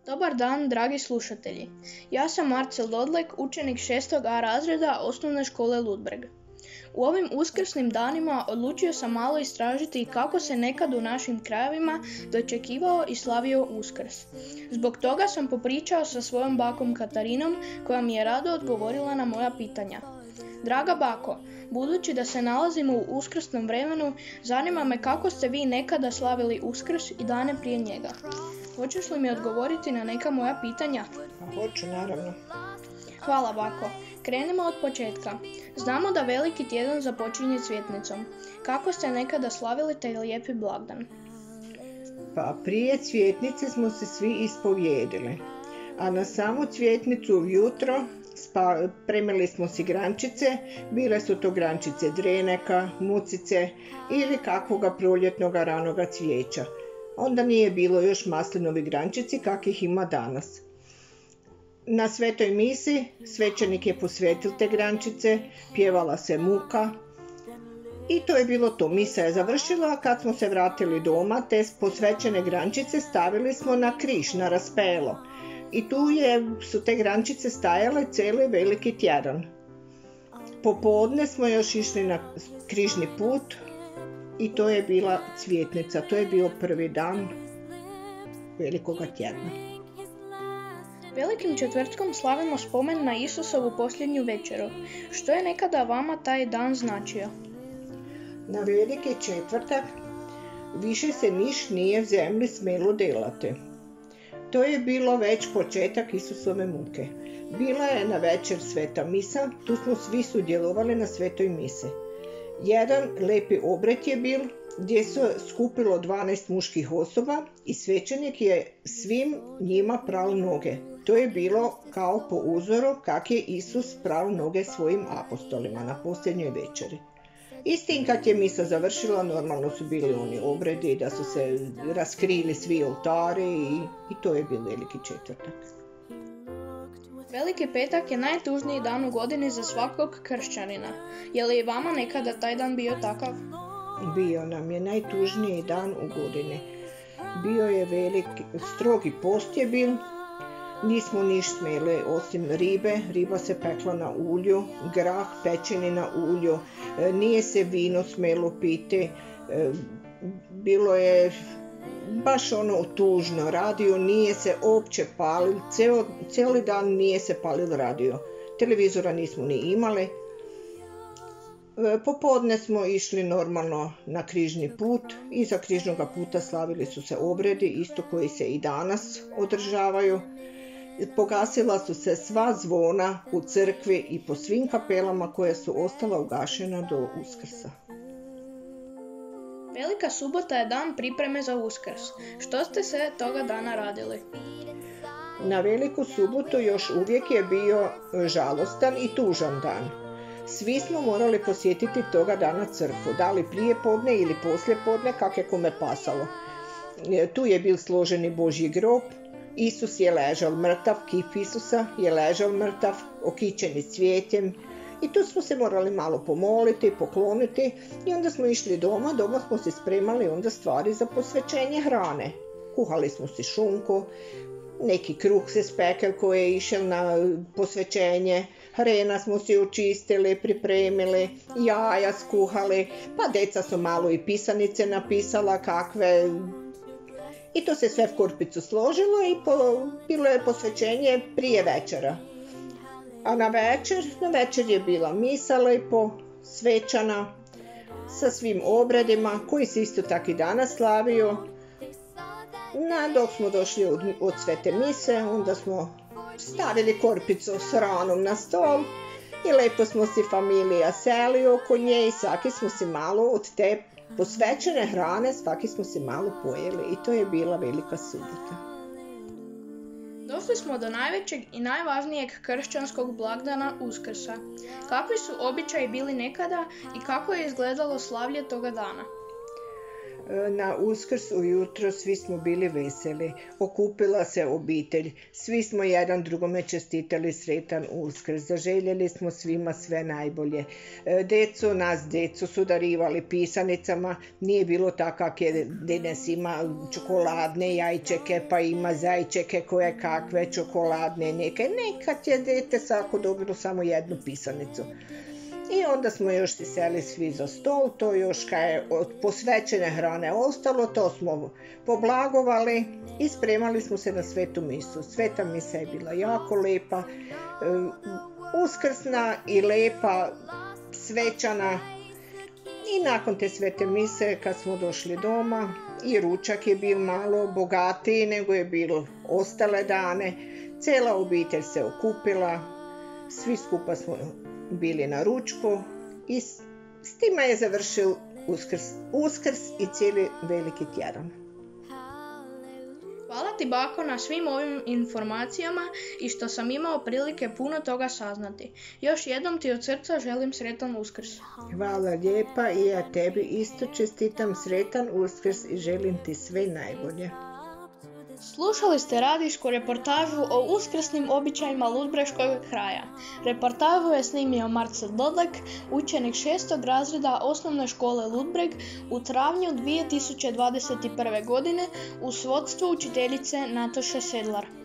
Dobar dan, dragi slušatelji. Ja sam Marcel Dodlek, učenik 6. A razreda osnovne škole Ludbreg. U ovim uskrsnim danima odlučio sam malo istražiti kako se nekad u našim krajevima dočekivao i slavio Uskrs. Zbog toga sam popričao sa svojom bakom Katarinom, koja mi je rado odgovorila na moja pitanja. Draga bako, budući da se nalazimo u uskrsnom vremenu, zanima me kako ste vi nekada slavili Uskrs i dane prije njega. Hoćeš li mi odgovoriti na neka moja pitanja? Hoću, naravno. Hvala, bako. Krenemo od početka. Znamo da veliki tjedan započinje cvjetnicom. Kako ste nekada slavili taj lijepi blagdan? Pa prije cvjetnice smo se svi ispovjedili, a na samu cvjetnicu ujutro spremili smo si grančice, bile su to grančice dreneka, mucice ili kakvoga proljetnoga ranoga cvijeća. Onda nije bilo još maslinovi grančici kakvih ima danas. Na svetoj misi svećenik je posvetio te grančice, pjevala se muka i to je bilo to. Misa je završila, a kad smo se vratili doma, te posvećene grančice stavili smo na križ, na raspelo. I tu su te grančice stajale cijeli veliki tjedan. Popodne smo još išli na križni put i to je bila cvjetnica, to je bio prvi dan velikoga tjedna. Velikim četvrtkom slavimo spomen na Isusovu posljednju večeru. Što je nekada vama taj dan značio? Na veliki četvrtak više se niš nije v zemlji smjelo delati. To je bilo već početak Isusove muke. Bila je na večer sveta misa, tu smo svi sudjelovali na svetoj mise. Jedan lepi obred je bil, gdje se skupilo 12 muških osoba i svećenik je svim njima pral noge. To je bilo kao po uzoru kak je Isus pral noge svojim apostolima na posljednjoj večeri. Istim kad je misa završila, normalno su bili oni obredi, da su se raskrili svi oltari i to je bil veliki četvrtak. Veliki petak je najtužniji dan u godini za svakog kršćanina. Je li i vama nekada taj dan bio takav? Bio nam je najtužniji dan u godini. Bio je veliki, strogi post je bil. Nismo niš smjeli osim ribe, riba se pekla na ulju, grah pečeni na ulju, nije se vino smjelo piti, bilo je baš ono tužno, radio nije se uopće palil, cijeli dan nije se palil radio, televizora nismo ni imali. Popodne smo išli normalno na križni put, iza križnog puta slavili su se obredi, isto koji se i danas održavaju. Pogasila su se sva zvona u crkvi i po svim kapelama koje su ostala ugašena do Uskrsa. Velika subota je dan pripreme za Uskrs. Što ste se toga dana radili? Na Veliku subotu još uvijek je bio žalostan i tužan dan. Svi smo morali posjetiti toga dana crkvu, da li prije podne ili poslije podne, kak je kome pasalo. Tu je bil složeni Božji grob, Isus je ležal mrtav, kip Isusa je ležal mrtav, okićeni cvijetjem i tu smo se morali malo pomoliti, pokloniti i onda smo išli doma smo se spremali onda stvari za posvećenje hrane. Kuhali smo si šunku, neki kruh se spekel koji je išel na posvećenje, hrena smo si očistili, pripremili, jaja skuhali, pa deca su malo i pisanice napisala kakve. I to se sve v korpicu složilo i bilo je posvećenje prije večera. A na večer je bila misa lepo, svečana, sa svim obredima koji se isto tako i danas slavio. Dok smo došli od svete mise, onda smo stavili korpicu s hranom na stol i lepo smo si familija seli oko nje i svaki smo si malo od te posvećene hrane, svaki smo se malo pojeli i to je bila velika subota. Došli smo do najvećeg i najvažnijeg kršćanskog blagdana Uskrsa. Kakvi su običaji bili nekada i kako je izgledalo slavlje toga dana? Na Uskrs ujutro svi smo bili veseli, okupila se obitelj, svi smo jedan drugome čestitali sretan Uskrs, zaželjeli smo svima sve najbolje. Decu su darivali pisanicama, nije bilo tako kak je danas ima čokoladne jajčeke, pa ima zajčeke koje kakve, čokoladne neke, nekad je dete svako dobilo samo jednu pisanicu. I onda smo još si seli svi za stol, to još kad je od posvećene hrane ostalo, to smo poblagovali i spremali smo se na svetu misu. Sveta misa je bila jako lepa, uskrsna i lepa, svečana. I nakon te svete mise kad smo došli doma i ručak je bio malo bogatiji nego je bilo ostale dane, cijela obitelj se okupila, svi skupa smo bili na ručku i s tima je završil Uskrs i cijeli veliki tjedan. Hvala ti, bako, na svim ovim informacijama i što sam imao prilike puno toga saznati. Još jednom ti od srca želim sretan Uskrs. Hvala lijepa i ja tebi isto čestitam sretan Uskrs i želim ti sve najbolje. Slušali ste radijsku reportažu o uskrsnim običajima Ludbreškog kraja. Reportažu je snimio Marcel Dodlek, učenik 6. razreda osnovne škole Ludbreg u travnju 2021. godine u svodstvu učiteljice Natoše Sedlar.